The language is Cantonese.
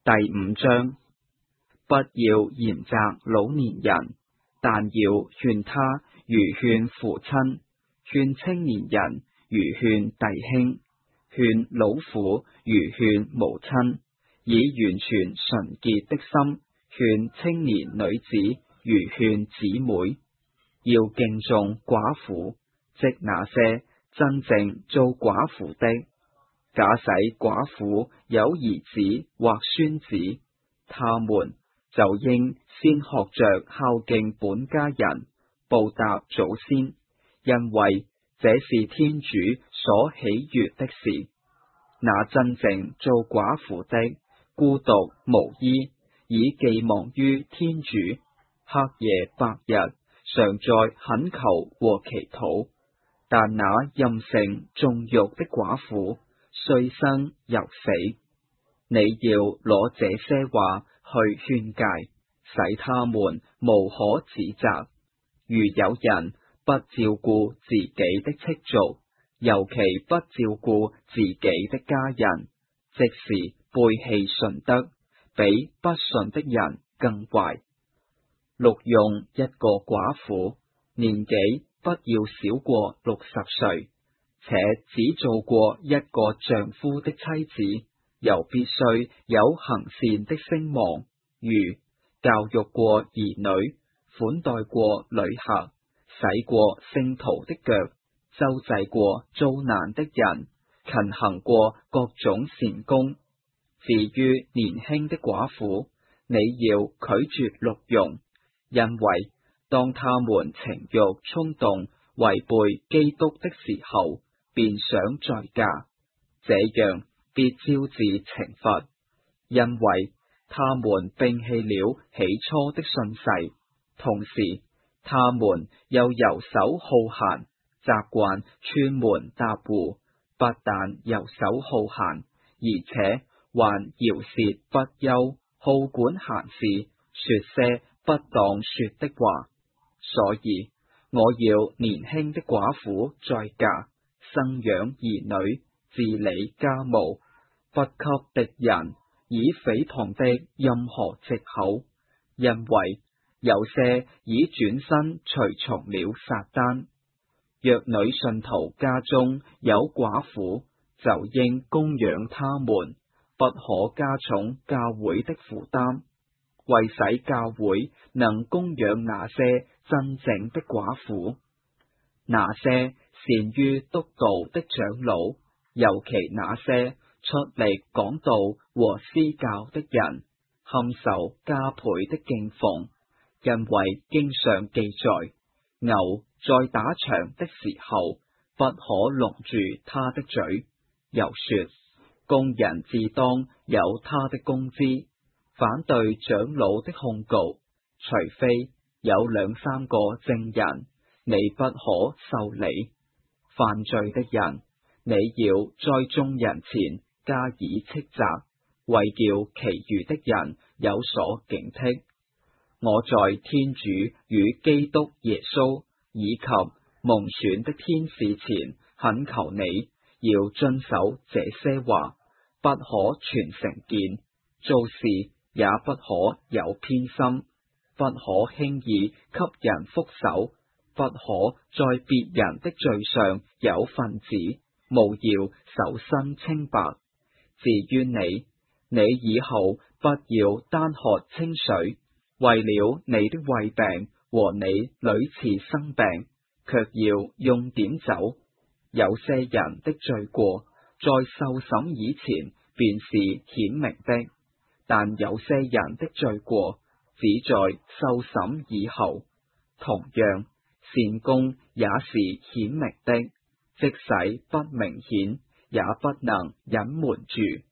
第5章，不要嚴責老年人，但要勸他如勸父親，勸青年人如勸弟兄，勸老婦如勸母親，以完全純潔的心勸青年女子如勸姊妹。要敬重寡婦，即那些真正做寡婦的。假使寡婦有兒子或孫子，他們就應先學着孝敬本家人，報答祖先，因為這是天主所喜悅的事。那真正做寡婦的，孤獨無依，以寄望於天主，黑夜白日常在懇求和祈禱。但那任性縱慾的寡婦，雖生猶死。你要攞這些話去勸誡，使他們無可指責。如有人不照顧自己的戚族，尤其不照顧自己的家人，即是背棄順德，比不順的人更壞。錄用一個寡婦，年紀不要少過60歲，且只做過一個丈夫的妻子，又必須有行善的聲望，如教育過兒女，款待過旅客，洗過聖徒的腳，周濟過遭難的人，勤行過各種善功。至於年輕的寡婦，你要拒絕錄用，因為當他們情慾衝動違背基督的時候，便想再嫁，這樣必招致懲罰，因為他們摒棄了起初的信誓，同時他們又遊手好閒，習慣串門搭戶，不但遊手好閒，而且還饒舌不休，好管閒事，說些不當說的話。所以我要年輕的寡婦再嫁，生養兒女，治理家務，不給敵人以誹謗的任何藉口，因為有些已轉身隨從了撒旦。若女信徒家中有寡婦，就應供養他們，不可加重教會的負擔，為使教會能供養那些真正的寡婦。那些善於督導的長老，尤其那些出力講道和施教的人，堪受加倍的敬奉，因為經上記載，牛在打場的時候，不可籠住他的嘴。又說，工人自當有他的工資。反對長老的控告，除非有2-3個證人，你不可受理。犯罪的人，你要在眾人前加以斥責，為叫其餘的人有所警惕。我在天主與基督耶穌以及蒙選的天使前懇求你，要遵守這些話，不可存成見，做事也不可有偏心，不可輕易給人覆手，不可在別人的罪上有分子，務要守身清白。至於你以後不要單喝清水，為了你的胃病和你屢次生病，卻要用點酒。有些人的罪過，在受審以前便是顯明的，但有些人的罪過，只在受審以後。同樣，善功也是顯明的，即使不明顯，也不能隱瞞住。